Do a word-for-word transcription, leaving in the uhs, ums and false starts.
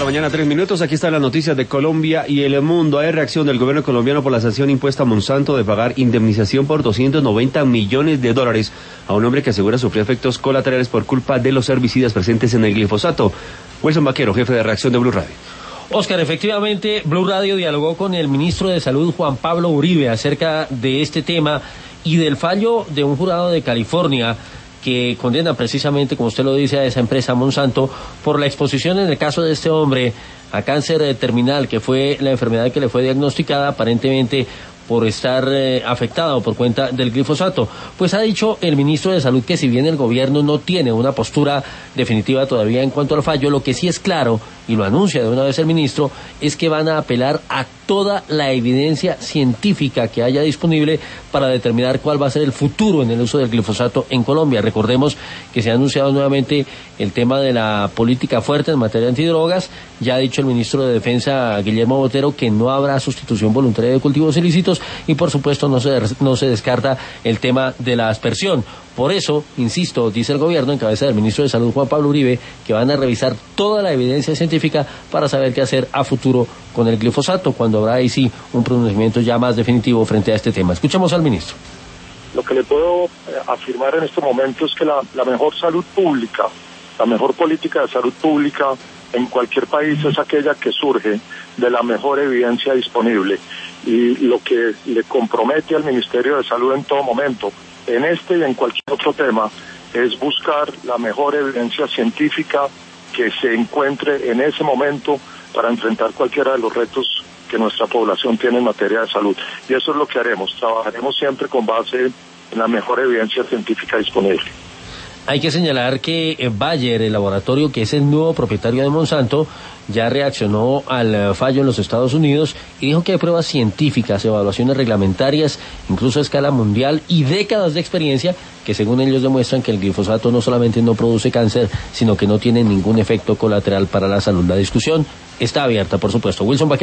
la mañana, tres minutos. Aquí están las noticias de Colombia y el mundo. Hay reacción del gobierno colombiano por la sanción impuesta a Monsanto de pagar indemnización por doscientos noventa millones de dólares a un hombre que asegura sufrió efectos colaterales por culpa de los herbicidas presentes en el glifosato. Wilson Vaquero, jefe de reacción de Blue Radio. Oscar, efectivamente, Blue Radio dialogó con el ministro de Salud, Juan Pablo Uribe, acerca de este tema y del fallo de un jurado de California que condena precisamente, como usted lo dice, a esa empresa Monsanto por la exposición en el caso de este hombre a cáncer terminal, que fue la enfermedad que le fue diagnosticada aparentemente por estar eh, afectado por cuenta del glifosato. Pues ha dicho el ministro de Salud que si bien el gobierno no tiene una postura definitiva todavía en cuanto al fallo, lo que sí es claro, y lo anuncia de una vez el ministro, es que van a apelar a toda la evidencia científica que haya disponible para determinar cuál va a ser el futuro en el uso del glifosato en Colombia. Recordemos que se ha anunciado nuevamente el tema de la política fuerte en materia de antidrogas. Ya ha dicho el ministro de Defensa, Guillermo Botero, que no habrá sustitución voluntaria de cultivos ilícitos y, por supuesto, no se, no se descarta el tema de la aspersión. Por eso, insisto, dice el gobierno, en cabeza del ministro de Salud, Juan Pablo Uribe, que van a revisar toda la evidencia científica para saber qué hacer a futuro con el glifosato, cuando habrá ahí sí un pronunciamiento ya más definitivo frente a este tema. Escuchamos al ministro. Lo que le puedo eh, afirmar en este momento es que la, la mejor salud pública, la mejor política de salud pública en cualquier país es aquella que surge de la mejor evidencia disponible. Y lo que le compromete al Ministerio de Salud en todo momento, en este y en cualquier otro tema, es buscar la mejor evidencia científica que se encuentre en ese momento para enfrentar cualquiera de los retos que nuestra población tiene en materia de salud. Y eso es lo que haremos, trabajaremos siempre con base en la mejor evidencia científica disponible. Hay que señalar que Bayer, el laboratorio que es el nuevo propietario de Monsanto, ya reaccionó al fallo en los Estados Unidos y dijo que hay pruebas científicas, evaluaciones reglamentarias, incluso a escala mundial y décadas de experiencia que según ellos demuestran que el glifosato no solamente no produce cáncer, sino que no tiene ningún efecto colateral para la salud. La discusión está abierta, por supuesto. Wilson Vaquero.